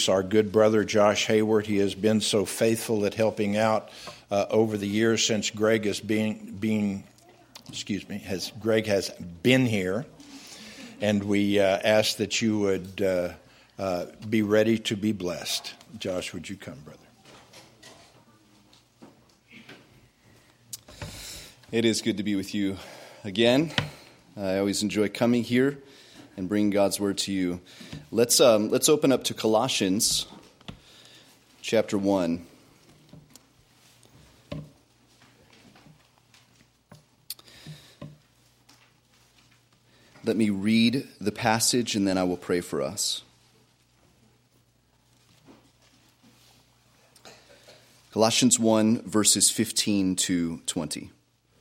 introduce our good brother Josh Hayward. He has been so faithful at helping out over the years since Greg has been here, and we ask that you would be ready to be blessed. Josh, would you come, brother? It is good to be with you again. I always enjoy coming here and bringing God's word to you. Let's open up to Colossians chapter 1. Let me read the passage and then I will pray for us. Colossians 1, verses 15 to 20.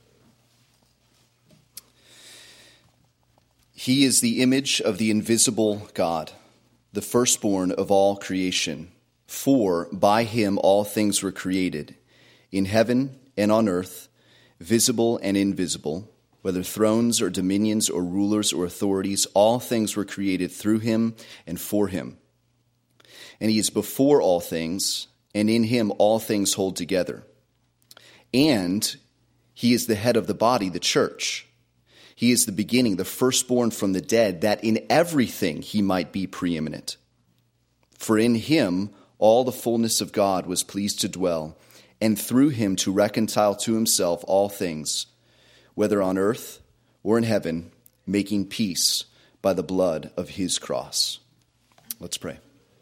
He is the image of the invisible God, the firstborn of all creation. For by him all things were created, in heaven and on earth, visible and invisible, whether thrones or dominions or rulers or authorities, all things were created through him and for him. And he is before all things, and in him all things hold together. And he is the head of the body, the church. He is the beginning, the firstborn from the dead, that in everything he might be preeminent. For in him all the fullness of God was pleased to dwell, and through him to reconcile to himself all things, whether on earth or in heaven, making peace by the blood of his cross. Let's pray.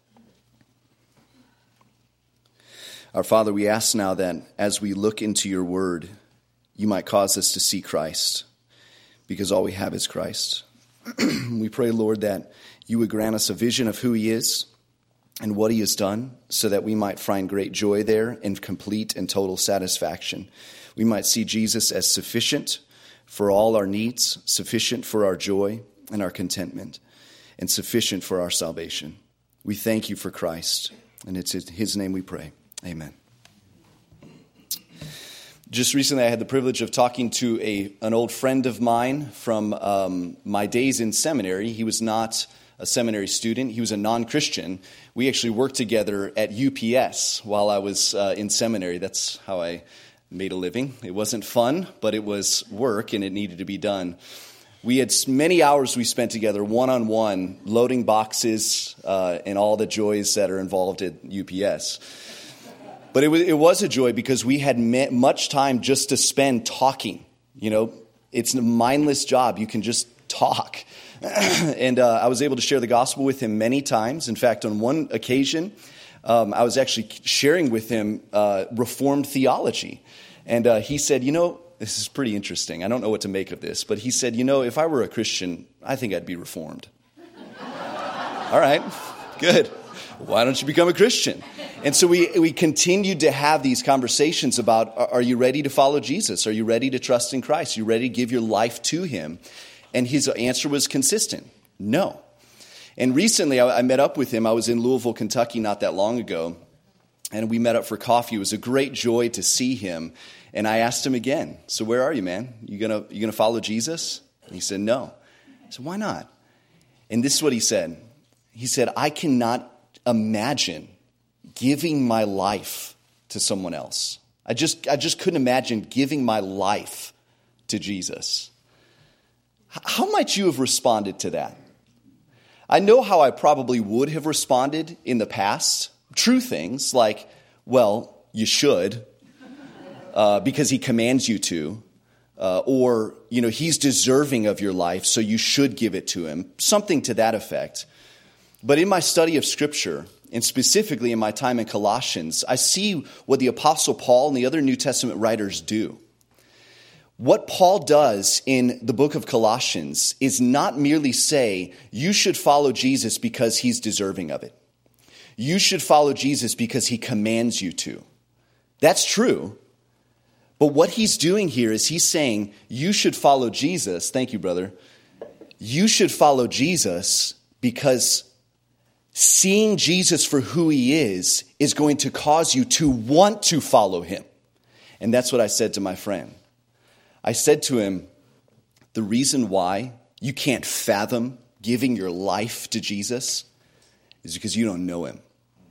Our Father, we ask now that as we look into your word, you might cause us to see Christ, because all we have is Christ. We pray, Lord, that you would grant us a vision of who he is and what he has done, so that we might find great joy there and complete and total satisfaction. We might see Jesus as sufficient for all our needs, sufficient for our joy and our contentment, and sufficient for our salvation. We thank you for Christ, and it's in his name we pray. Amen. Just recently, I had the privilege of talking to an old friend of mine from my days in seminary. He was not a seminary student. He was a non-Christian. We actually worked together at UPS while I was in seminary. That's how I made a living. It wasn't fun, but it was work, and it needed to be done. We had many hours we spent together, one-on-one, loading boxes and all the joys that are involved at UPS. But it was a joy because we had much time just to spend talking. You know, it's a mindless job. You can just talk. And I was able to share the gospel with him many times. In fact, on one occasion, I was actually sharing with him Reformed theology. And he said, you know, this is pretty interesting. I don't know what to make of this. But he said, you know, if I were a Christian, I think I'd be Reformed. All right, good. Why don't you become a Christian? And so we continued to have these conversations about, are you ready to follow Jesus? Are you ready to trust in Christ? Are you ready to give your life to him? And his answer was consistent, no. And recently I met up with him. I was in Louisville, Kentucky not that long ago, and we met up for coffee. It was a great joy to see him. And I asked him again, so where are you, man? You gonna follow Jesus? And he said, no. I said, why not? And this is what he said. He said, I cannot imagine giving my life to someone else. I just couldn't imagine giving my life to Jesus. How might you have responded to that? I know how I probably would have responded in the past. True things like, well, you should, because he commands you to, or, you know, he's deserving of your life, so you should give it to him. Something to that effect. But in my study of Scripture, and specifically in my time in Colossians, I see what the Apostle Paul and the other New Testament writers do. What Paul does in the book of Colossians is not merely say, you should follow Jesus because he's deserving of it. You should follow Jesus because he commands you to. That's true. But what he's doing here is he's saying, you should follow Jesus. Thank you, brother. You should follow Jesus because seeing Jesus for who he is going to cause you to want to follow him. And that's what I said to my friend. I said to him, the reason why you can't fathom giving your life to Jesus is because you don't know him.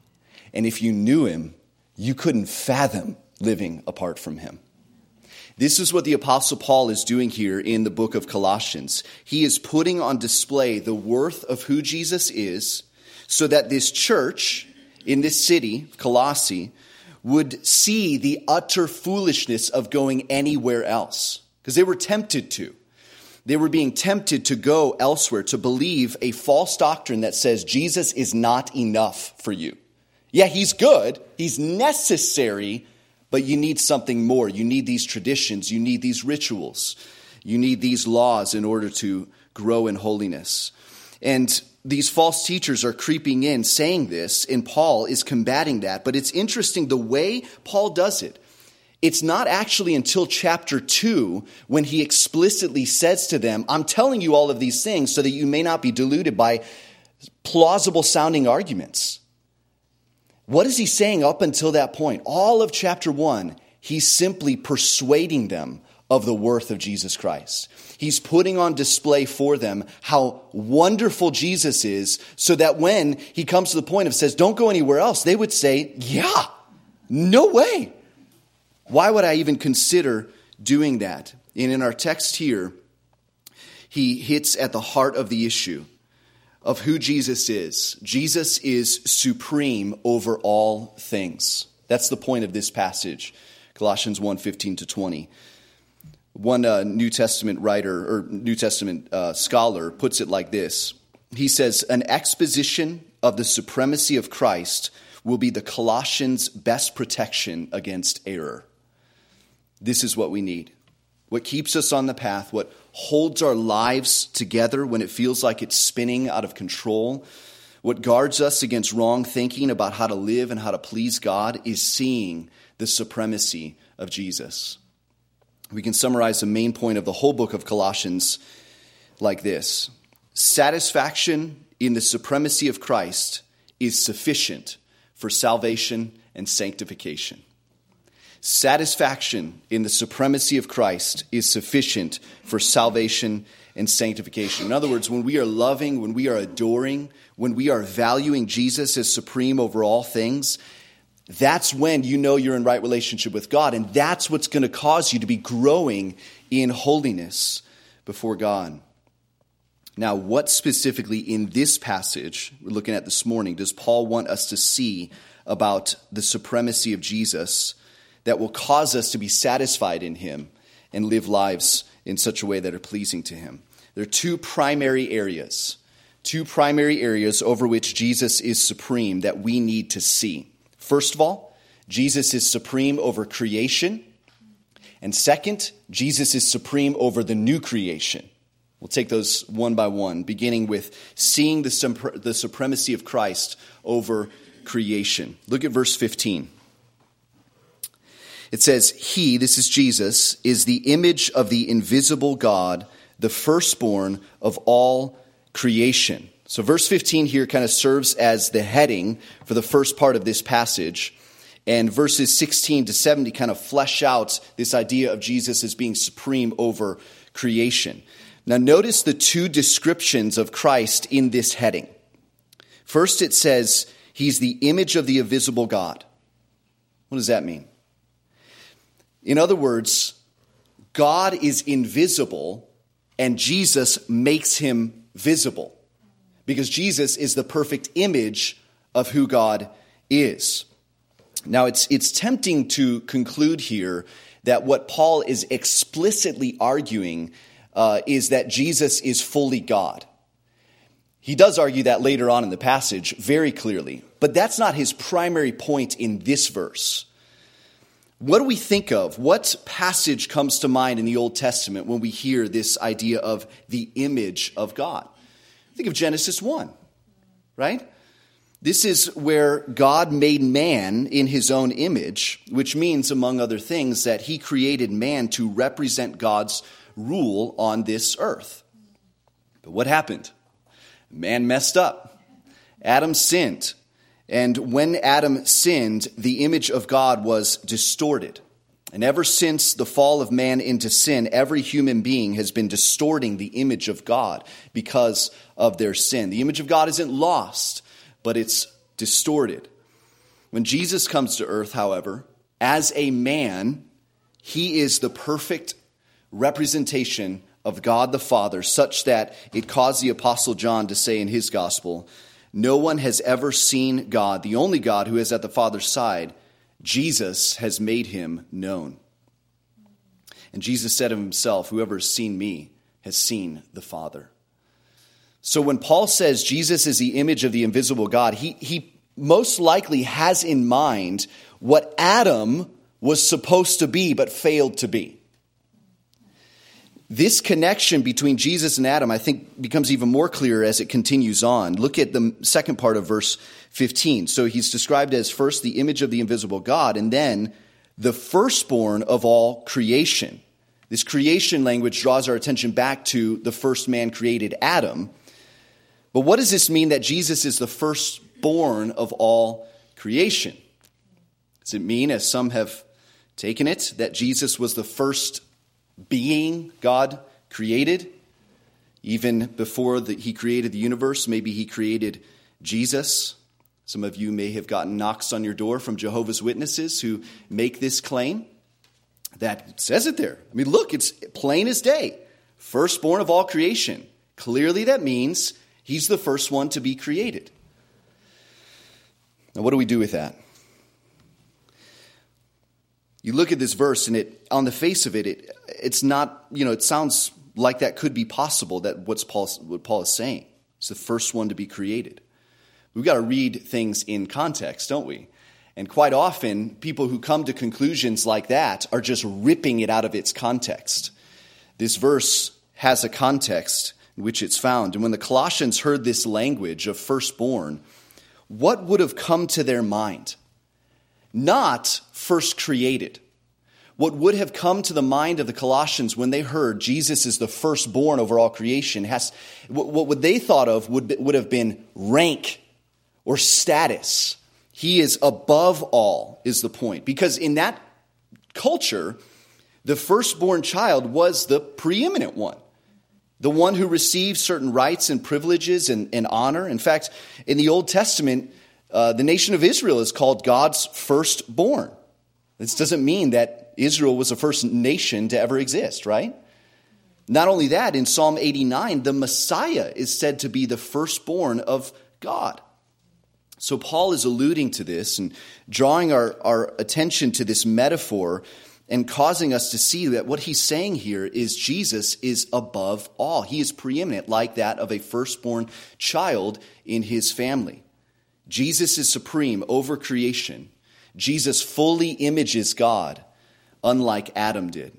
And if you knew him, you couldn't fathom living apart from him. This is what the Apostle Paul is doing here in the book of Colossians. He is putting on display the worth of who Jesus is so that this church in this city, Colossae, would see the utter foolishness of going anywhere else. Because they were tempted to. They were being tempted to go elsewhere, to believe a false doctrine that says Jesus is not enough for you. Yeah, he's good, he's necessary, but you need something more. You need these traditions. You need these rituals. You need these laws in order to grow in holiness. And these false teachers are creeping in saying this, and Paul is combating that. But it's interesting the way Paul does it. It's not actually until chapter 2 when he explicitly says to them, I'm telling you all of these things so that you may not be deluded by plausible sounding arguments. What is he saying up until that point? All of chapter 1, he's simply persuading them of the worth of Jesus Christ. He's putting on display for them how wonderful Jesus is so that when he comes to the point of says, don't go anywhere else, they would say, yeah, no way. Why would I even consider doing that? And in our text here, he hits at the heart of the issue of who Jesus is. Jesus is supreme over all things. That's the point of this passage, Colossians 1:15-20. One New Testament writer or New Testament scholar puts it like this. He says, an exposition of the supremacy of Christ will be the Colossians' best protection against error. This is what we need. What keeps us on the path, what holds our lives together when it feels like it's spinning out of control, what guards us against wrong thinking about how to live and how to please God is seeing the supremacy of Jesus. We can summarize the main point of the whole book of Colossians like this. Satisfaction in the supremacy of Christ is sufficient for salvation and sanctification. Satisfaction in the supremacy of Christ is sufficient for salvation and sanctification. In other words, when we are loving, when we are adoring, when we are valuing Jesus as supreme over all things, that's when you know you're in right relationship with God. And that's what's going to cause you to be growing in holiness before God. Now, what specifically in this passage we're looking at this morning does Paul want us to see about the supremacy of Jesus that will cause us to be satisfied in him and live lives in such a way that are pleasing to him? There are two primary areas over which Jesus is supreme that we need to see. First of all, Jesus is supreme over creation. And second, Jesus is supreme over the new creation. We'll take those one by one, beginning with seeing the supremacy of Christ over creation. Look at verse 15. It says, he, this is Jesus, is the image of the invisible God, the firstborn of all creation. So verse 15 here kind of serves as the heading for the first part of this passage. And verses 16 to 70 kind of flesh out this idea of Jesus as being supreme over creation. Now notice the two descriptions of Christ in this heading. First it says, he's the image of the invisible God. What does that mean? In other words, God is invisible and Jesus makes him visible because Jesus is the perfect image of who God is. Now, it's tempting to conclude here that what Paul is explicitly arguing is that Jesus is fully God. He does argue that later on in the passage very clearly, but that's not his primary point in this verse. What do we think of? What passage comes to mind in the Old Testament when we hear this idea of the image of God? Think of Genesis 1, right? This is where God made man in his own image, which means, among other things, that he created man to represent God's rule on this earth. But what happened? Man messed up. Adam sinned. And when Adam sinned, the image of God was distorted. And ever since the fall of man into sin, every human being has been distorting the image of God because of their sin. The image of God isn't lost, but it's distorted. When Jesus comes to earth, however, as a man, he is the perfect representation of God the Father, such that it caused the Apostle John to say in his gospel, "No one has ever seen God, the only God who is at the Father's side. Jesus has made him known." And Jesus said of himself, "Whoever has seen me has seen the Father." So when Paul says Jesus is the image of the invisible God, he most likely has in mind what Adam was supposed to be but failed to be. This connection between Jesus and Adam, I think, becomes even more clear as it continues on. Look at the second part of verse 15. So he's described as first the image of the invisible God, and then the firstborn of all creation. This creation language draws our attention back to the first man created, Adam. But what does this mean that Jesus is the firstborn of all creation? Does it mean, as some have taken it, that Jesus was the first being God created? Even before he created the universe, maybe he created Jesus. Some of you may have gotten knocks on your door from Jehovah's Witnesses who make this claim. That says it there. I mean, look, it's plain as day. Firstborn of all creation. Clearly that means he's the first one to be created. Now, what do we do with that? You look at this verse, and on the face of it, it's not, it sounds like that could be possible, that what Paul is saying. It's the first one to be created. We've got to read things in context, don't we? And quite often, people who come to conclusions like that are just ripping it out of its context. This verse has a context in which it's found. And when the Colossians heard this language of firstborn, what would have come to their mind? Not first created. What would have come to the mind of the Colossians when they heard Jesus is the firstborn over all creation, what would they thought of would have been rank or status. He is above all, is the point. Because in that culture, the firstborn child was the preeminent one. The one who received certain rights and privileges and honor. In fact, in the Old Testament, the nation of Israel is called God's firstborn. This doesn't mean that Israel was the first nation to ever exist, right? Not only that, in Psalm 89, the Messiah is said to be the firstborn of God. So Paul is alluding to this and drawing our attention to this metaphor and causing us to see that what he's saying here is Jesus is above all. He is preeminent, like that of a firstborn child in his family. Jesus is supreme over creation. Jesus fully images God, unlike Adam did.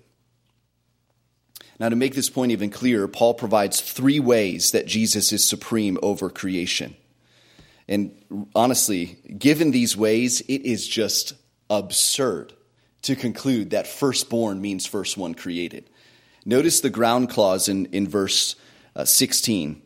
Now, to make this point even clearer, Paul provides 3 ways that Jesus is supreme over creation. And honestly, given these ways, it is just absurd to conclude that firstborn means first one created. Notice the ground clause in verse 16.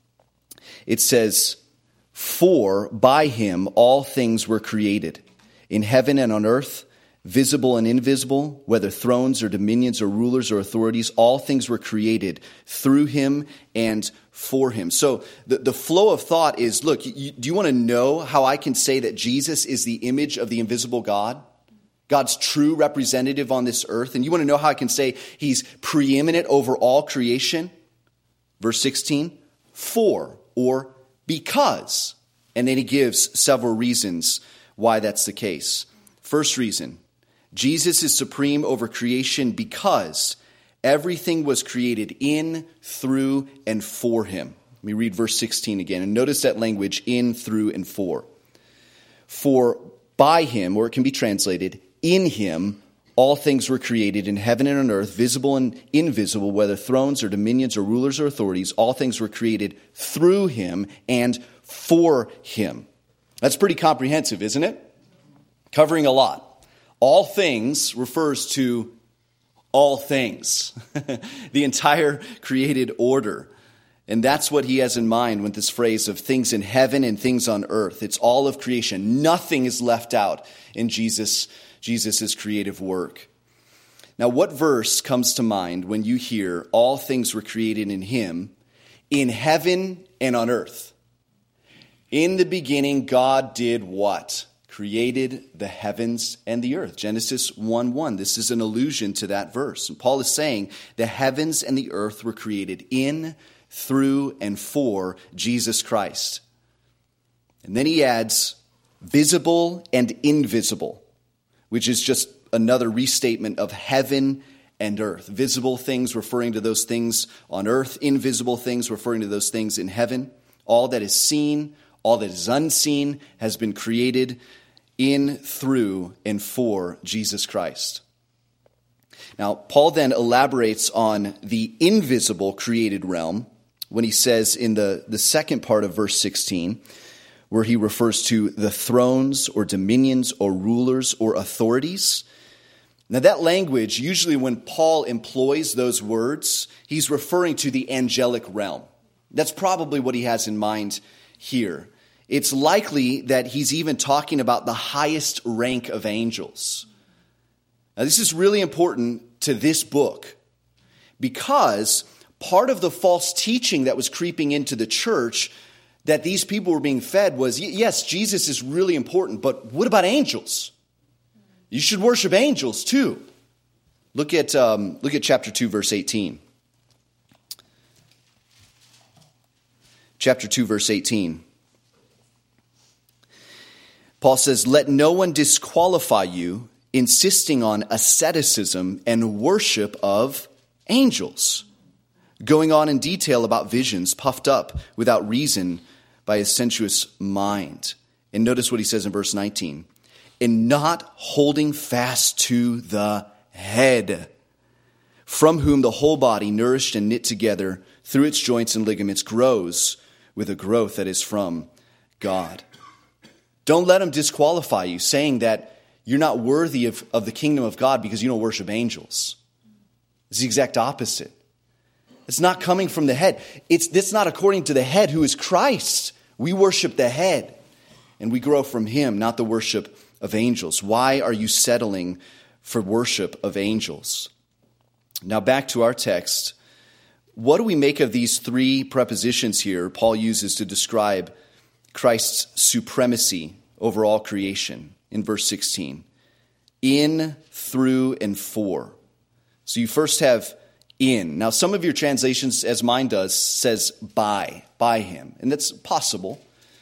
It says, "For by him all things were created, in heaven and on earth, visible and invisible, whether thrones or dominions or rulers or authorities, all things were created through him and for him." So the flow of thought is, look, do you want to know how I can say that Jesus is the image of the invisible God? God's true representative on this earth. And you want to know how I can say he's preeminent over all creation? Verse 16, for or because. And then he gives several reasons why that's the case. First reason, Jesus is supreme over creation because everything was created in, through, and for him. Let me read verse 16 again. And notice that language, in, through, and for. For by him, or it can be translated, in him, all things were created in heaven and on earth, visible and invisible, whether thrones or dominions or rulers or authorities. All things were created through him and for him. That's pretty comprehensive, isn't it? Covering a lot. All things refers to all things, the entire created order. And that's what he has in mind with this phrase of things in heaven and things on earth. It's all of creation. Nothing is left out in Jesus' creative work. Now, what verse comes to mind when you hear all things were created in him, in heaven and on earth? In the beginning, God did what? created the heavens and the earth. Genesis 1:1. This is an allusion to that verse. And Paul is saying the heavens and the earth were created in, through, and for Jesus Christ. And then he adds visible and invisible, which is just another restatement of heaven and earth. Visible things referring to those things on earth, invisible things referring to those things in heaven. All that is seen, all that is unseen has been created in, through, and for Jesus Christ. Now, Paul then elaborates on the invisible created realm when he says in the second part of verse 16, where he refers to the thrones or dominions or rulers or authorities. Now, that language, usually when Paul employs those words, he's referring to the angelic realm. That's probably what he has in mind here. It's likely that he's even talking about the highest rank of angels. Now, this is really important to this book because part of the false teaching that was creeping into the church that these people were being fed was, yes, Jesus is really important, but what about angels? You should worship angels too. Look at chapter 2, verse 18. Chapter 2, verse 18. Paul says, "Let no one disqualify you, insisting on asceticism and worship of angels, going on in detail about visions, puffed up without reason by a sensuous mind." And notice what he says in verse 19, "And not holding fast to the head, from whom the whole body, nourished and knit together through its joints and ligaments, grows with a growth that is from God." Don't let them disqualify you, saying that you're not worthy of the kingdom of God because you don't worship angels. It's the exact opposite. It's not coming from the head. It's not according to the head who is Christ. We worship the head, and we grow from him, not the worship of angels. Why are you settling for worship of angels? Now back to our text. What do we make of these three prepositions here Paul uses to describe Christ's supremacy over all creation in verse 16? In, through, and for. So you first have in. Now some of your translations, as mine does, says by him. And that's possible.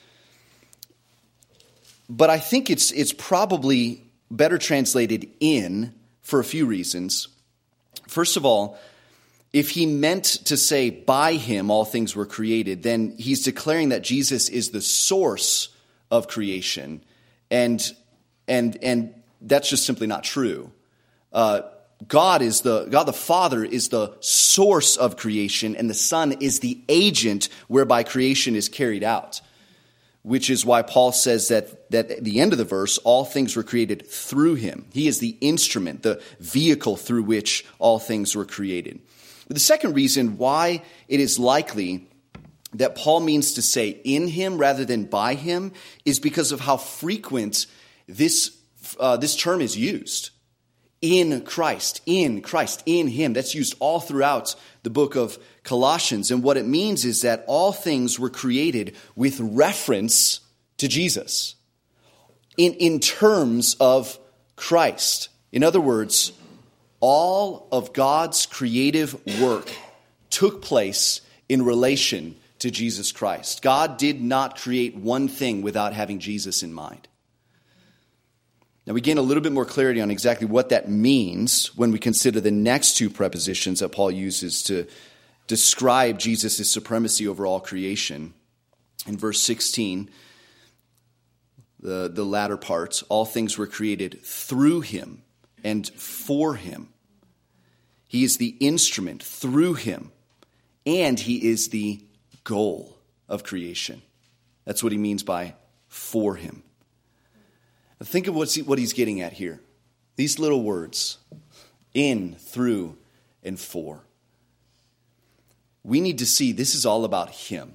But I think it's probably better translated in for a few reasons. First of all, if he meant to say by him all things were created, then he's declaring that Jesus is the source of creation. And that's just simply not true. God the Father is the source of creation, and the Son is the agent whereby creation is carried out. Which is why Paul says that at the end of the verse, all things were created through him. He is the instrument, the vehicle through which all things were created. But the second reason why it is likely that Paul means to say in him rather than by him is because of how frequent this term is used. In Christ, in him. That's used all throughout the book of Colossians. And what it means is that all things were created with reference to Jesus. In terms of Christ. In other words, all of God's creative work took place in relation to Jesus Christ. God did not create one thing without having Jesus in mind. Now we gain a little bit more clarity on exactly what that means when we consider the next two prepositions that Paul uses to describe Jesus' supremacy over all creation. In verse 16, the latter part, all things were created through him and for him. He is the instrument through him, and he is the goal of creation. That's what he means by for him. Think of what he's getting at here. These little words, in, through, and for. We need to see this is all about him.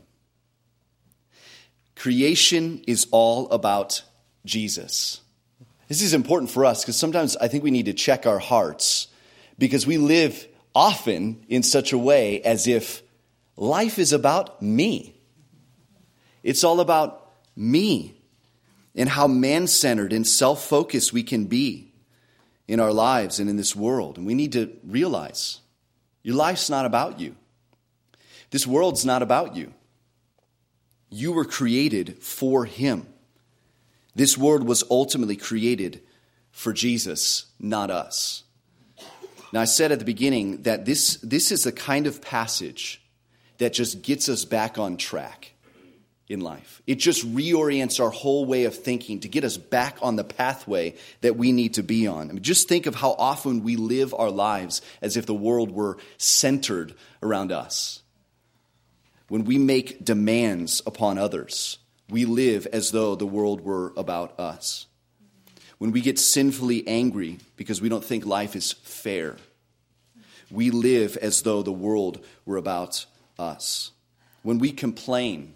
Creation is all about Jesus. This is important for us because sometimes I think we need to check our hearts because we live often in such a way as if life is about me. It's all about me. and how man-centered and self-focused we can be in our lives and in this world. And we need to realize your life's not about you. This world's not about you. You were created for him. This world was ultimately created for Jesus, not us. Now, I said at the beginning that this is the kind of passage that just gets us back on track in life. It just reorients our whole way of thinking to get us back on the pathway that we need to be on. I mean, just think of how often we live our lives as if the world were centered around us. When we make demands upon others, we live as though the world were about us. When we get sinfully angry because we don't think life is fair, we live as though the world were about us. When we complain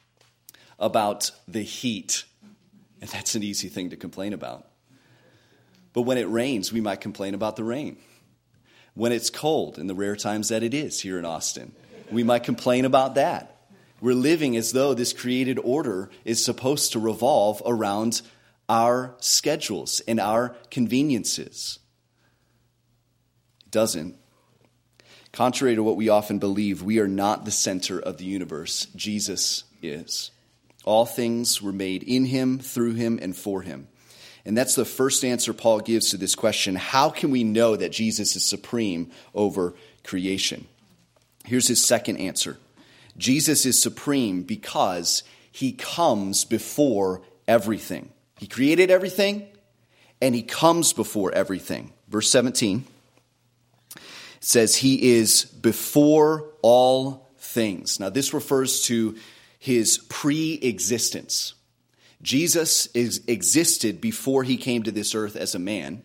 about the heat, and that's an easy thing to complain about. But when it rains, we might complain about the rain. When it's cold, in the rare times that it is here in Austin, we might complain about that. We're living as though this created order is supposed to revolve around our schedules and our conveniences. It doesn't. Contrary to what we often believe, we are not the center of the universe. Jesus is. All things were made in him, through him, and for him. And that's the first answer Paul gives to this question. How can we know that Jesus is supreme over creation? Here's his second answer. Jesus is supreme because he comes before everything. He created everything, and he comes before everything. Verse 17 says he is before all things. Now, this refers to his pre-existence. Jesus existed before he came to this earth as a man,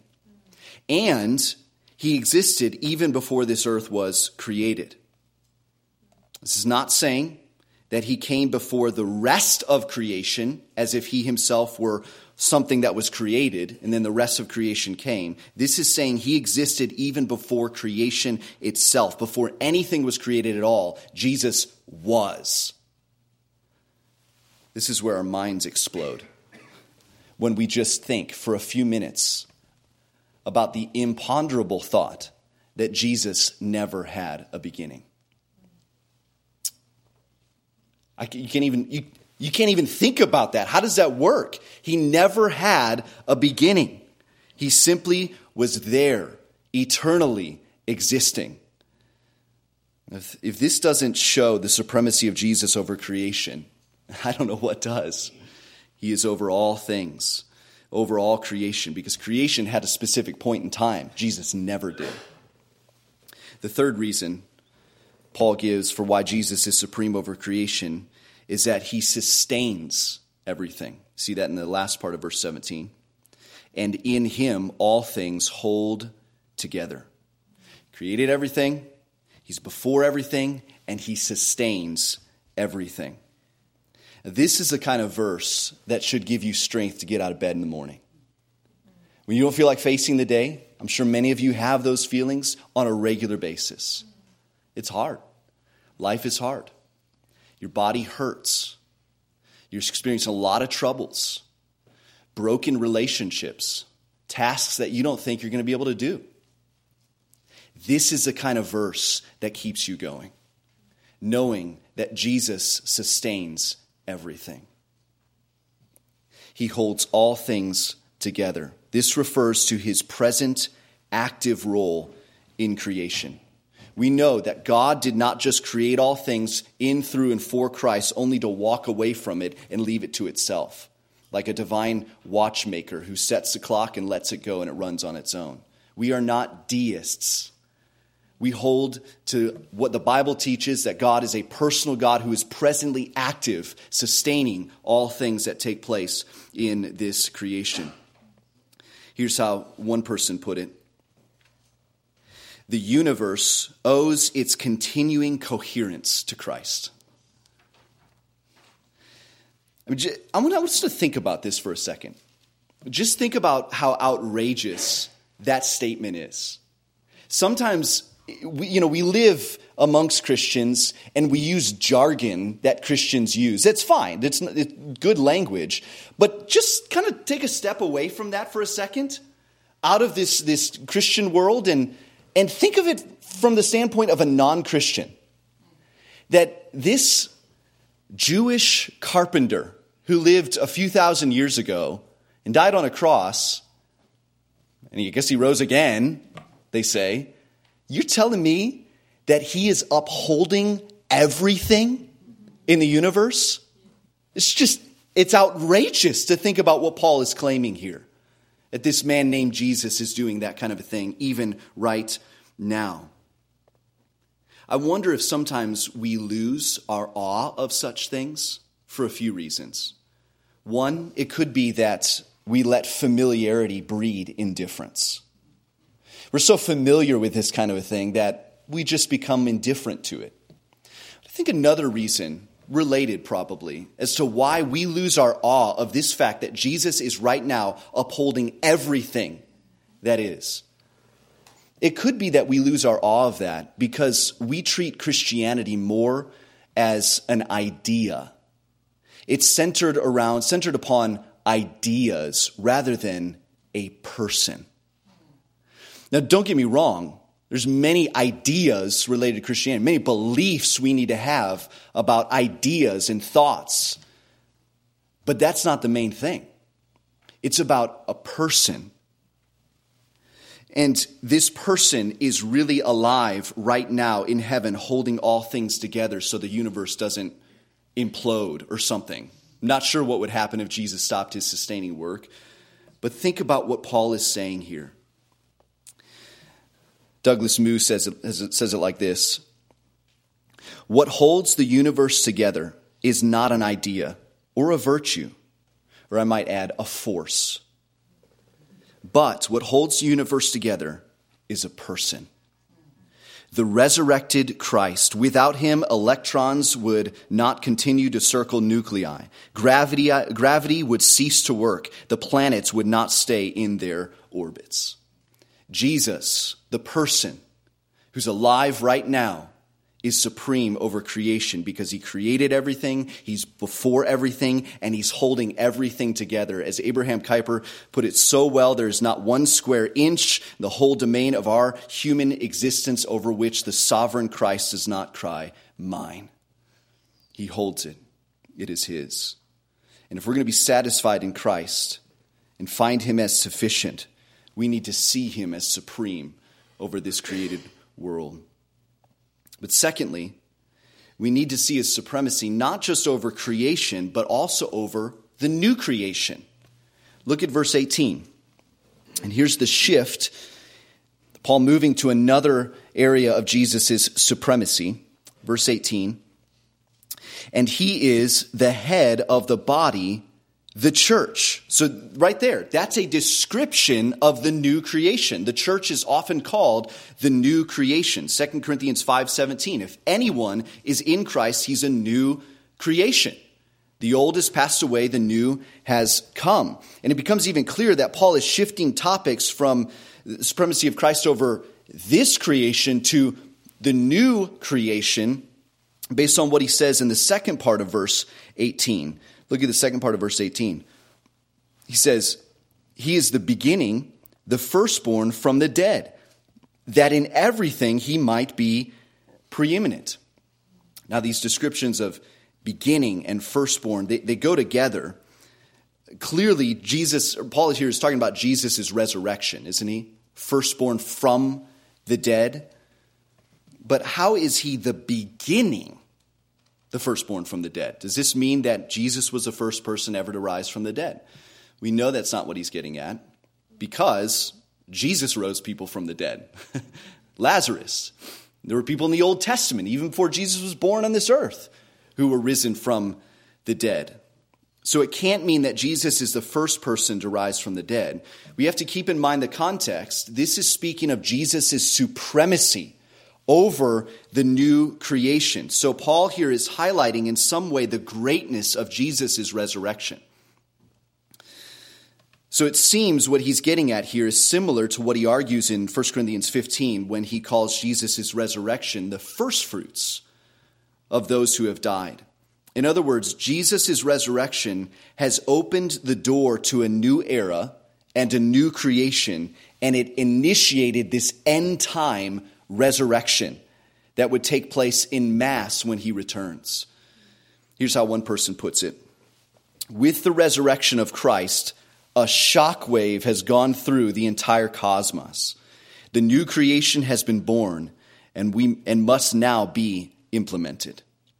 and he existed even before this earth was created. This is not saying that he came before the rest of creation as if he himself were something that was created and then the rest of creation came. This is saying he existed even before creation itself. Before anything was created at all, Jesus was. This is where our minds explode when we just think for a few minutes about the imponderable thought that Jesus never had a beginning. You can't even think about that. How does that work? He never had a beginning. He simply was there, eternally existing. If this doesn't show the supremacy of Jesus over creation, I don't know what does. He is over all things, over all creation, because creation had a specific point in time. Jesus never did. The third reason Paul gives for why Jesus is supreme over creation is that he sustains everything. See that in the last part of verse 17. And in him all things hold together. Created everything, he's before everything, and he sustains everything. This is the kind of verse that should give you strength to get out of bed in the morning. When you don't feel like facing the day, I'm sure many of you have those feelings on a regular basis. It's hard. Life is hard. Your body hurts. You're experiencing a lot of troubles, broken relationships, tasks that you don't think you're going to be able to do. This is the kind of verse that keeps you going, knowing that Jesus sustains everything. He holds all things together. This refers to his present active role in creation. We know that God did not just create all things in, through, and for Christ only to walk away from it and leave it to itself, like a divine watchmaker who sets the clock and lets it go and it runs on its own. We are not deists. We hold to what the Bible teaches, that God is a personal God who is presently active, sustaining all things that take place in this creation. Here's how one person put it. The universe owes its continuing coherence to Christ. I want us to think about this for a second. Just think about how outrageous that statement is. Sometimes, we live amongst Christians and we use jargon that Christians use. It's fine. It's good language. But just kind of take a step away from that for a second, out of this Christian world, and think of it from the standpoint of a non-Christian. That this Jewish carpenter who lived a few thousand years ago and died on a cross, and I guess he rose again, they say, you're telling me that he is upholding everything in the universe? It's outrageous to think about what Paul is claiming here. That this man named Jesus is doing that kind of a thing, even right now. I wonder if sometimes we lose our awe of such things for a few reasons. One, it could be that we let familiarity breed indifference. We're so familiar with this kind of a thing that we just become indifferent to it. I think another reason, related probably, as to why we lose our awe of this fact that Jesus is right now upholding everything that is. It could be that we lose our awe of that because we treat Christianity more as an idea. It's centered upon ideas rather than a person. Now, don't get me wrong. There's many ideas related to Christianity, many beliefs we need to have about ideas and thoughts. But that's not the main thing. It's about a person. And this person is really alive right now in heaven, holding all things together so the universe doesn't implode or something. I'm not sure what would happen if Jesus stopped his sustaining work. But think about what Paul is saying here. Douglas Moo says it like this. What holds the universe together is not an idea or a virtue, or I might add, a force. But what holds the universe together is a person. The resurrected Christ. Without him, electrons would not continue to circle nuclei. Gravity would cease to work. The planets would not stay in their orbits. Jesus, the person who's alive right now, is supreme over creation because he created everything, he's before everything, and he's holding everything together. As Abraham Kuyper put it so well, there is not one square inch in the whole domain of our human existence over which the sovereign Christ does not cry, mine. He holds it. It is his. And if we're going to be satisfied in Christ and find him as sufficient, we need to see him as supreme over this created world. But secondly, we need to see his supremacy not just over creation, but also over the new creation. Look at verse 18. And here's the shift. Paul moving to another area of Jesus' supremacy. Verse 18. And he is the head of the body, the church. So right there, that's a description of the new creation. The church is often called the new creation. 2 Corinthians 5:17. If anyone is in Christ, he's a new creation. The old has passed away, the new has come. And it becomes even clearer that Paul is shifting topics from the supremacy of Christ over this creation to the new creation based on what he says in the second part of verse 18. Look at the second part of verse 18. He says, he is the beginning, the firstborn from the dead, that in everything he might be preeminent. Now, these descriptions of beginning and firstborn, they go together. Clearly, Paul here is talking about Jesus' resurrection, isn't he? Firstborn from the dead. But how is he the beginning? The firstborn from the dead. Does this mean that Jesus was the first person ever to rise from the dead? We know that's not what he's getting at because Jesus rose people from the dead. Lazarus. There were people in the Old Testament, even before Jesus was born on this earth, who were risen from the dead. So it can't mean that Jesus is the first person to rise from the dead. We have to keep in mind the context. This is speaking of Jesus' supremacy over the new creation. So Paul here is highlighting in some way the greatness of Jesus' resurrection. So it seems what he's getting at here is similar to what he argues in 1 Corinthians 15 when he calls Jesus' resurrection the first fruits of those who have died. In other words, Jesus' resurrection has opened the door to a new era and a new creation, and it initiated this end-time resurrection that would take place in mass when he returns. Here's how one person puts it. With the resurrection of Christ, a shockwave has gone through the entire cosmos. The new creation has been born and must now be implemented.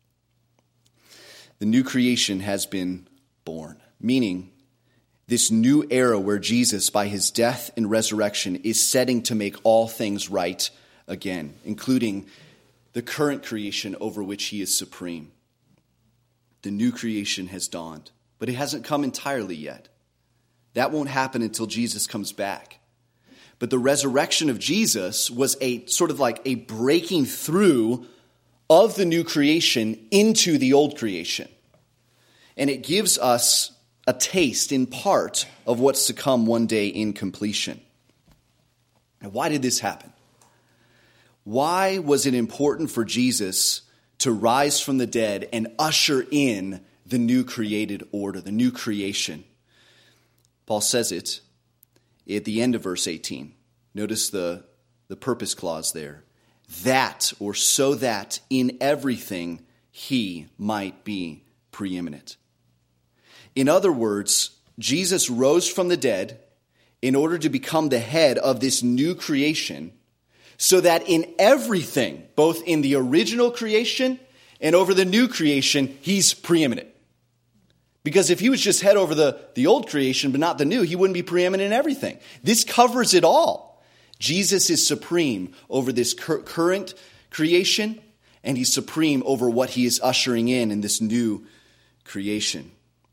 The new creation has been born, meaning this new era where Jesus, by his death and resurrection, is setting to make all things right again, including the current creation over which he is supreme. The new creation has dawned, but it hasn't come entirely yet. That won't happen until Jesus comes back. But the resurrection of Jesus was a sort of like a breaking through of the new creation into the old creation. And it gives us a taste in part of what's to come one day in completion. And why did this happen? Why was it important for Jesus to rise from the dead and usher in the new created order, the new creation? Paul says it at the end of verse 18. Notice the purpose clause there. That, or so that, in everything he might be preeminent. In other words, Jesus rose from the dead in order to become the head of this new creation, so that in everything, both in the original creation and over the new creation, he's preeminent. Because if he was just head over the old creation but not the new, he wouldn't be preeminent in everything. This covers it all. Jesus is supreme over this current creation, and he's supreme over what he is ushering in this new creation.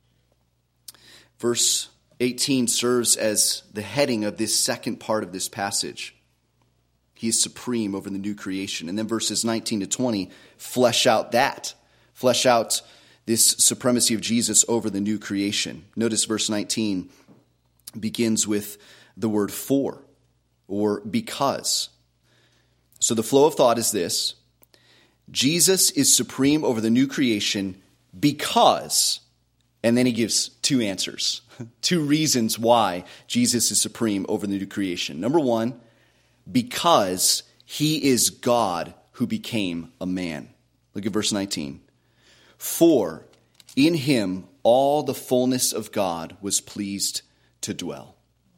Verse 18 serves as the heading of this second part of this passage. He is supreme over the new creation. And then verses 19 to 20 flesh out this supremacy of Jesus over the new creation. Notice verse 19 begins with the word for, or because. So the flow of thought is this: Jesus is supreme over the new creation because, and then he gives two answers, two reasons why Jesus is supreme over the new creation. Number one, because he is God who became a man. Look at verse 19. For in him all the fullness of God was pleased to dwell.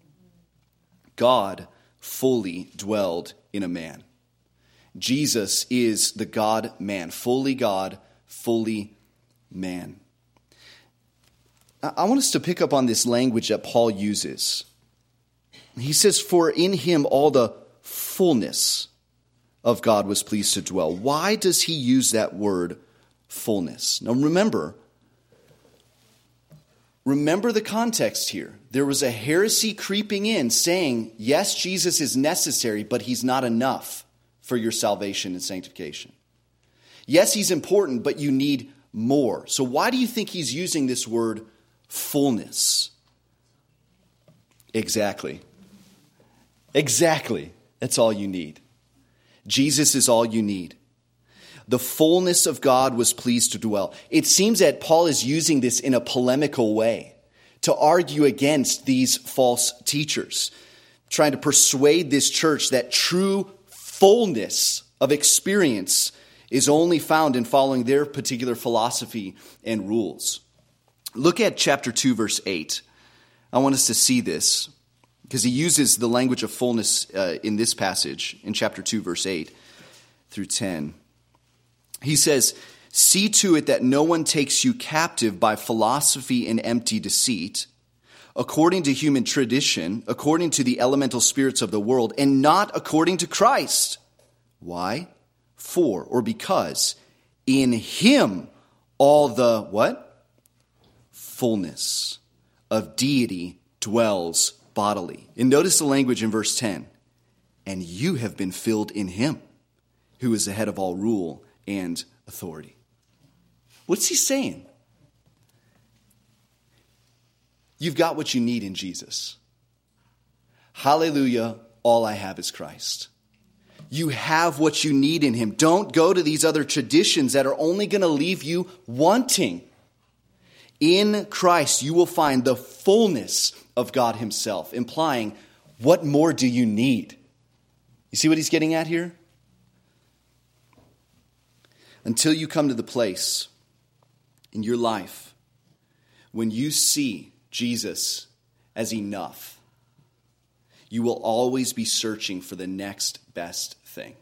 God fully dwelled in a man. Jesus is the God-man, fully God, fully man. I want us to pick up on this language that Paul uses. He says, for in him all the fullness of God was pleased to dwell. Why does he use that word fullness? Now remember the context here. There was a heresy creeping in saying, yes, Jesus is necessary, but he's not enough for your salvation and sanctification. Yes, he's important, but you need more. So why do you think he's using this word fullness? Exactly. That's all you need. Jesus is all you need. The fullness of God was pleased to dwell. It seems that Paul is using this in a polemical way to argue against these false teachers, trying to persuade this church that true fullness of experience is only found in following their particular philosophy and rules. Look at chapter 2, verse 8. I want us to see this because he uses the language of fullness in this passage in chapter 2, verse 8 through 10. He says, see to it that no one takes you captive by philosophy and empty deceit, according to human tradition, according to the elemental spirits of the world, and not according to Christ. Why? For, or because, in him all the, what? Fullness of deity dwells bodily. And notice the language in verse 10. And you have been filled in him, who is the head of all rule and authority. What's he saying? You've got what you need in Jesus. Hallelujah, all I have is Christ. You have what you need in him. Don't go to these other traditions that are only going to leave you wanting. In Christ, you will find the fullness of God himself, implying, what more do you need? You see what he's getting at here? Until you come to the place in your life when you see Jesus as enough, you will always be searching for the next best thing.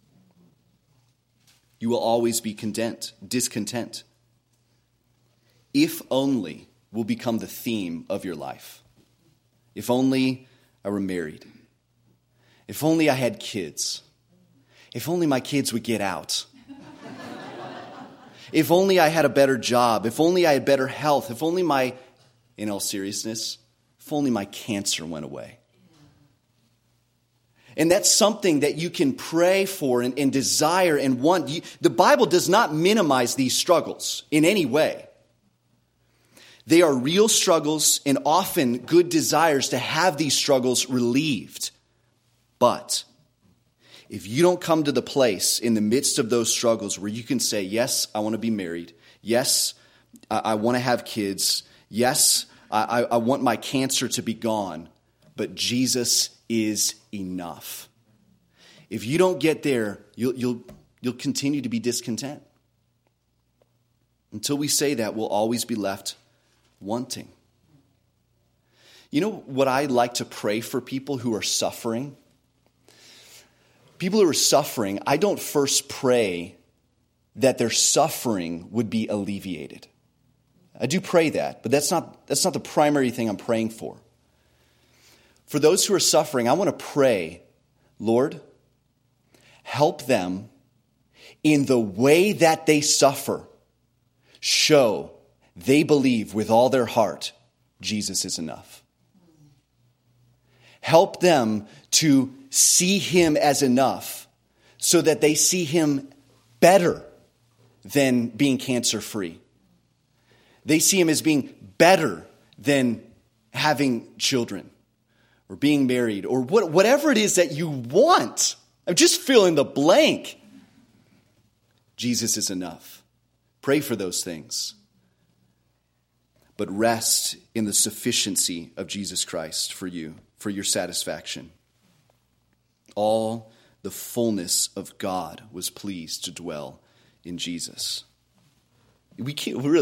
You will always be discontent. If only will become the theme of your life. If only I were married. If only I had kids. If only my kids would get out. If only I had a better job. If only I had better health. If only in all seriousness, if only my cancer went away. And that's something that you can pray for and desire and want. The Bible does not minimize these struggles in any way. They are real struggles and often good desires to have these struggles relieved. But if you don't come to the place in the midst of those struggles where you can say, yes, I want to be married. Yes, I want to have kids. Yes, I want my cancer to be gone. But Jesus is enough. If you don't get there, you'll continue to be discontent. Until we say that, we'll always be left wanting. You know what I like to pray for people who are suffering? People who are suffering, I don't first pray that their suffering would be alleviated. I do pray that, but that's not the primary thing I'm praying for. For those who are suffering, I want to pray, Lord, help them in the way that they suffer. Show they believe with all their heart Jesus is enough. Help them to see him as enough so that they see him better than being cancer-free. They see him as being better than having children or being married or whatever it is that you want. I'm just fill in the blank. Jesus is enough. Pray for those things. But rest in the sufficiency of Jesus Christ for you, for your satisfaction. All the fullness of God was pleased to dwell in Jesus. We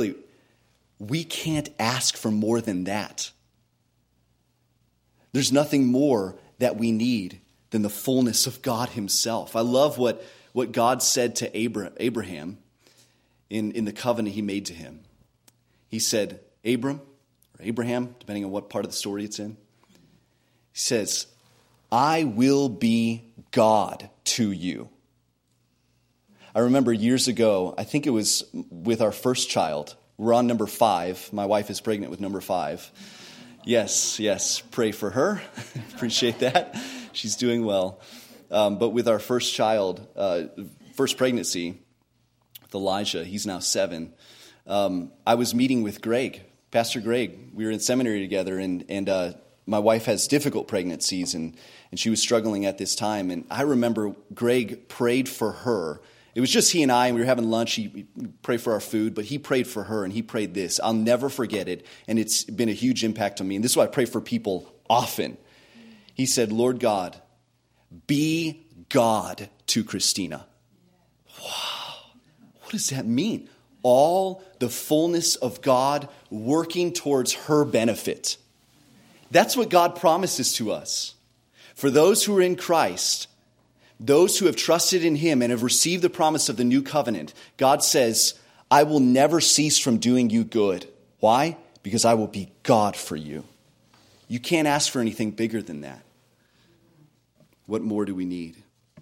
can't ask for more than that. There's nothing more that we need than the fullness of God himself. I love what God said to Abraham in the covenant he made to him. He said, Abraham, depending on what part of the story it's in, he says, I will be God to you. I remember years ago, I think it was with our first child. We're on number 5. My wife is pregnant with number 5. Yes, pray for her. Appreciate that. She's doing well. But with our first child, first pregnancy, with Elijah, he's now 7. I was meeting with Greg, Pastor Greg. We were in seminary together, and my wife has difficult pregnancies, and she was struggling at this time. And I remember Greg prayed for her. It was just he and I, and we were having lunch. He prayed for our food, but he prayed for her, and he prayed this. I'll never forget it, and it's been a huge impact on me. And this is why I pray for people often. He said, Lord God, be God to Christina. Wow. What does that mean? All the fullness of God working towards her benefit. That's what God promises to us. For those who are in Christ, those who have trusted in him and have received the promise of the new covenant, God says, I will never cease from doing you good. Why? Because I will be God for you. You can't ask for anything bigger than that. What more do we need?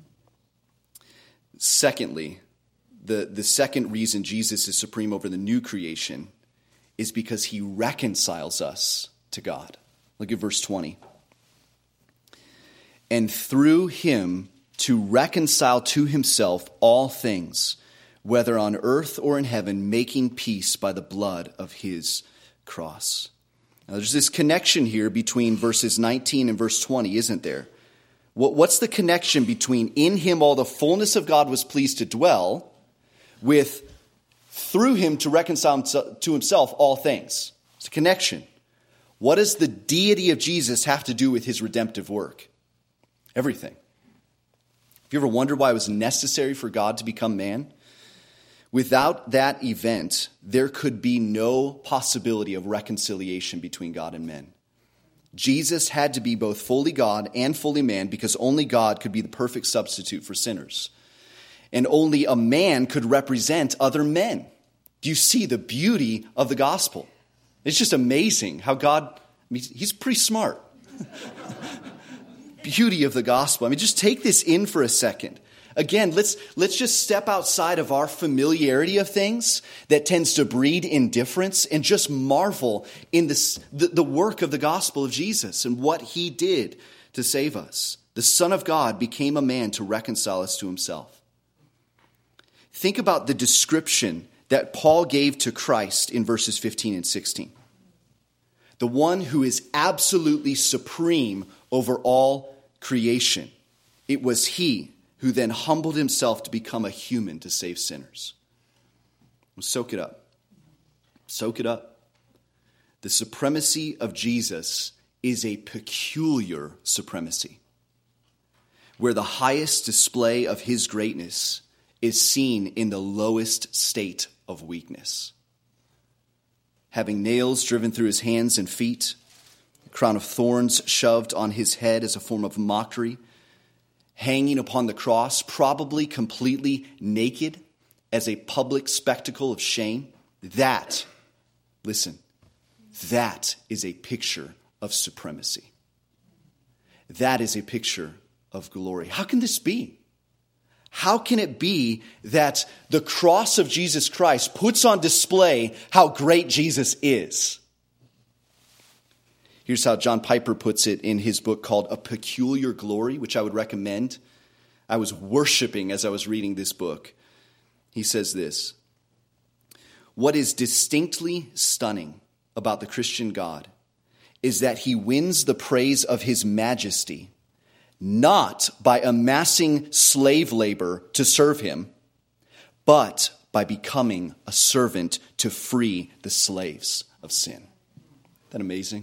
Secondly, the second reason Jesus is supreme over the new creation is because he reconciles us to God. Look at verse 20. And through him to reconcile to himself all things, whether on earth or in heaven, making peace by the blood of his cross. Now, there's this connection here between verses 19 and verse 20, isn't there? What's the connection between in him all the fullness of God was pleased to dwell with through him to reconcile to himself all things? It's a connection. What does the deity of Jesus have to do with his redemptive work? Everything. Have you ever wondered why it was necessary for God to become man? Without that event, there could be no possibility of reconciliation between God and men. Jesus had to be both fully God and fully man because only God could be the perfect substitute for sinners. And only a man could represent other men. Do you see the beauty of the gospel? It's just amazing how God, he's pretty smart. Beauty of the gospel. Just take this in for a second. Again, let's just step outside of our familiarity of things that tends to breed indifference and just marvel in the work of the gospel of Jesus and what he did to save us. The Son of God became a man to reconcile us to himself. Think about the description that Paul gave to Christ in verses 15 and 16. The one who is absolutely supreme over all creation. It was he who then humbled himself to become a human to save sinners. Well, soak it up. Soak it up. The supremacy of Jesus is a peculiar supremacy, where the highest display of his greatness is seen in the lowest state of weakness. Having nails driven through his hands and feet, a crown of thorns shoved on his head as a form of mockery, hanging upon the cross, probably completely naked as a public spectacle of shame. That is a picture of supremacy. That is a picture of glory. How can this be? How can it be that the cross of Jesus Christ puts on display how great Jesus is? Here's how John Piper puts it in his book called A Peculiar Glory, which I would recommend. I was worshiping as I was reading this book. He says this: what is distinctly stunning about the Christian God is that he wins the praise of his majesty not by amassing slave labor to serve him, but by becoming a servant to free the slaves of sin. Isn't that amazing?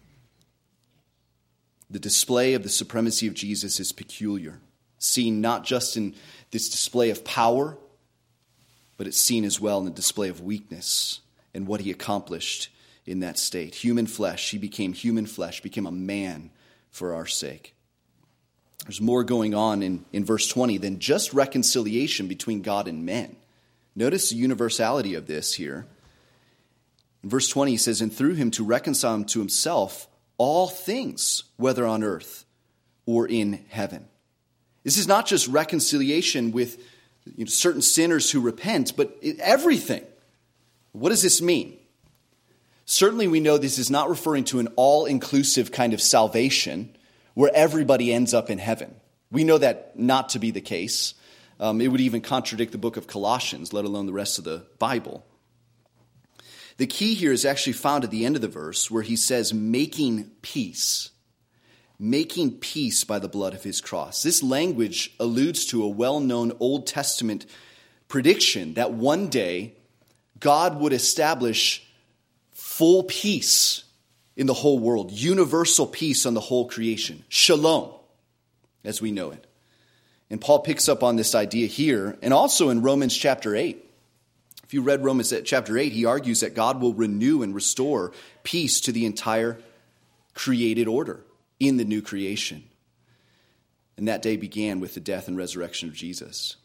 The display of the supremacy of Jesus is peculiar, seen not just in this display of power, but it's seen as well in the display of weakness and what he accomplished in that state. Human flesh, he became human flesh, became a man for our sake. There's more going on in verse 20 than just reconciliation between God and men. Notice the universality of this here. In verse 20 he says, and through him to reconcile him to himself all things, whether on earth or in heaven. This is not just reconciliation with certain sinners who repent, but everything. What does this mean? Certainly we know this is not referring to an all-inclusive kind of salvation where everybody ends up in heaven. We know that not to be the case. It would even contradict the book of Colossians, let alone the rest of the Bible. The key here is actually found at the end of the verse where he says, making peace by the blood of his cross. This language alludes to a well-known Old Testament prediction that one day God would establish full peace in the whole world, universal peace on the whole creation, shalom, as we know it. And Paul picks up on this idea here and also in Romans chapter 8. If you read Romans chapter 8, he argues that God will renew and restore peace to the entire created order in the new creation. And that day began with the death and resurrection of Jesus.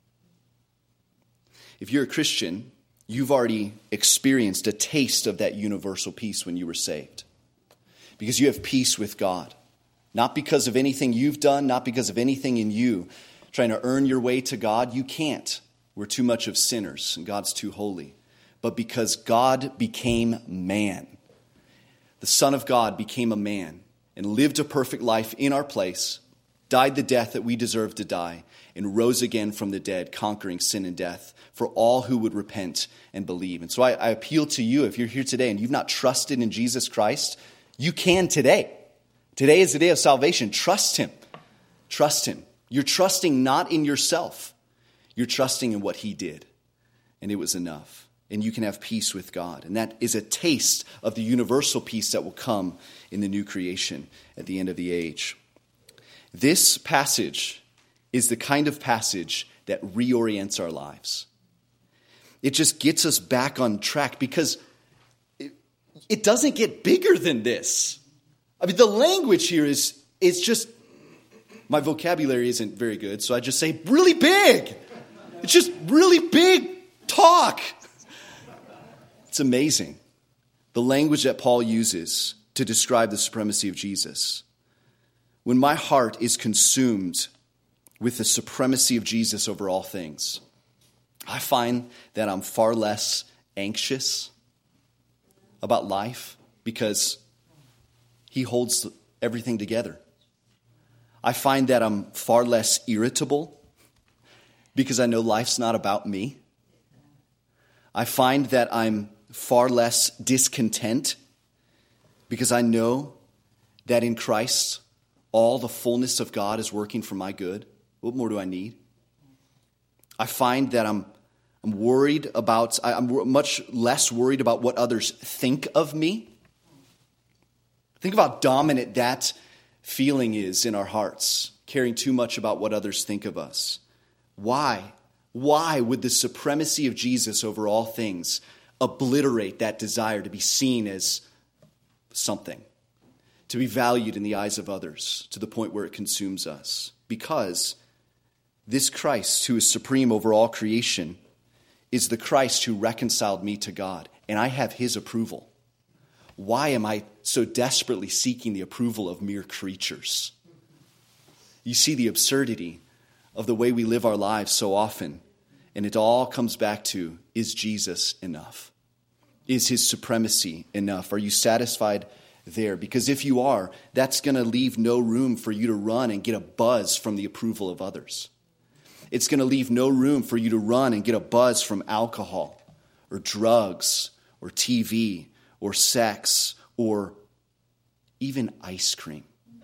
If you're a Christian, you've already experienced a taste of that universal peace when you were saved. Because you have peace with God. Not because of anything you've done, not because of anything in you trying to earn your way to God. You can't. We're too much of sinners and God's too holy. But because God became man. The Son of God became a man and lived a perfect life in our place, died the death that we deserved to die, and rose again from the dead, conquering sin and death for all who would repent and believe. And so I appeal to you, if you're here today and you've not trusted in Jesus Christ, you can today. Today is the day of salvation. Trust him. Trust him. You're trusting not in yourself. You're trusting in what he did. And it was enough. And you can have peace with God. And that is a taste of the universal peace that will come in the new creation at the end of the age. This passage is the kind of passage that reorients our lives. It just gets us back on track because it doesn't get bigger than this. I mean, the language here is just, my vocabulary isn't very good, so I just say really big. It's just really big talk. It's amazing. The language that Paul uses to describe the supremacy of Jesus. When my heart is consumed with the supremacy of Jesus over all things, I find that I'm far less anxious about life because he holds everything together. I find that I'm far less irritable because I know life's not about me. I find that I'm far less discontent because I know that in Christ, all the fullness of God is working for my good. What more do I need? I find that I'm much less worried about what others think of me. Think of how dominant that feeling is in our hearts, caring too much about what others think of us. Why? Why would the supremacy of Jesus over all things obliterate that desire to be seen as something, to be valued in the eyes of others to the point where it consumes us? Because this Christ, who is supreme over all creation, is the Christ who reconciled me to God, and I have his approval. Why am I so desperately seeking the approval of mere creatures? You see the absurdity of the way we live our lives so often, and it all comes back to, is Jesus enough? Is his supremacy enough? Are you satisfied there? Because if you are, that's going to leave no room for you to run and get a buzz from the approval of others. It's going to leave no room for you to run and get a buzz from alcohol or drugs or TV or sex or even ice cream.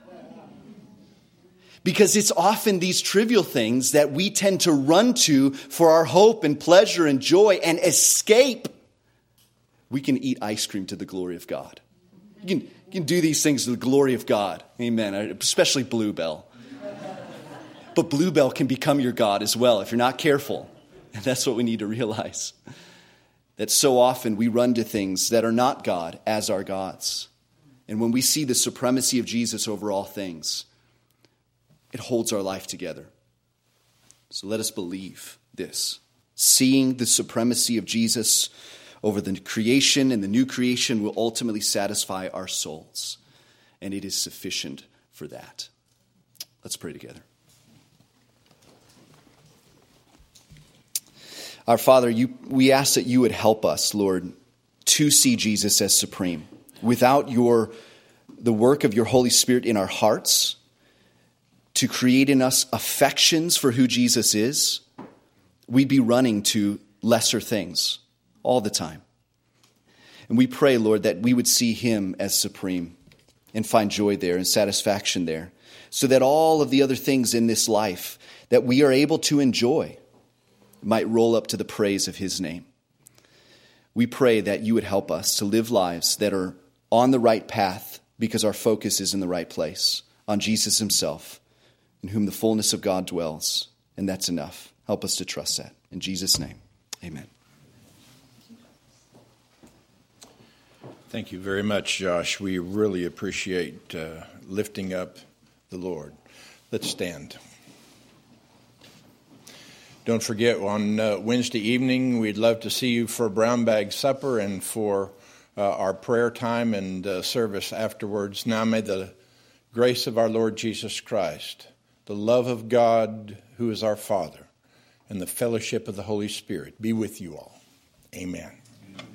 Because it's often these trivial things that we tend to run to for our hope and pleasure and joy and escape. We can eat ice cream to the glory of God. You can do these things to the glory of God. Amen. Especially Bluebell. But Bluebell can become your God as well if you're not careful. And that's what we need to realize. That so often we run to things that are not God as our gods. And when we see the supremacy of Jesus over all things, it holds our life together. So let us believe this. Seeing the supremacy of Jesus over the creation and the new creation will ultimately satisfy our souls. And it is sufficient for that. Let's pray together. Our Father, we ask that you would help us, Lord, to see Jesus as supreme. Without the work of your Holy Spirit in our hearts, to create in us affections for who Jesus is, we'd be running to lesser things all the time. And we pray, Lord, that we would see him as supreme and find joy there and satisfaction there, so that all of the other things in this life that we are able to enjoy might roll up to the praise of his name. We pray that you would help us to live lives that are on the right path because our focus is in the right place, on Jesus himself, in whom the fullness of God dwells. And that's enough. Help us to trust that. In Jesus' name, amen. Thank you very much, Josh. We really appreciate lifting up the Lord. Let's stand. Don't forget, on Wednesday evening, we'd love to see you for Brown Bag Supper and for our prayer time and service afterwards. Now may the grace of our Lord Jesus Christ, the love of God, who is our Father, and the fellowship of the Holy Spirit be with you all. Amen.